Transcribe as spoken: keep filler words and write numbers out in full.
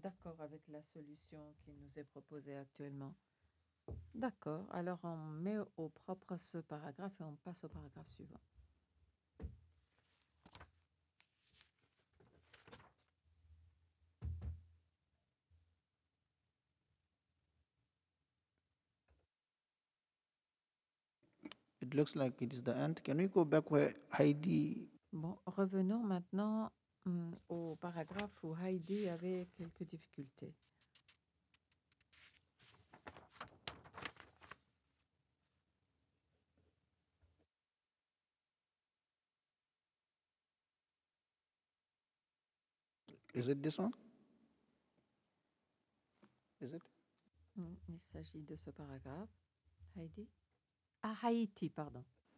d'accord avec la solution qui nous est proposée actuellement. D'accord, alors on met au propre ce paragraphe et on passe au paragraphe suivant. It looks like it is the end. Can we go back where Heidi? Bon, revenons maintenant hum, au paragraphe où Heidi avait quelques difficultés. Is it this one? Is it? Hum, Il s'agit de ce paragraphe. Heidi? Ah, Haïti, pardon.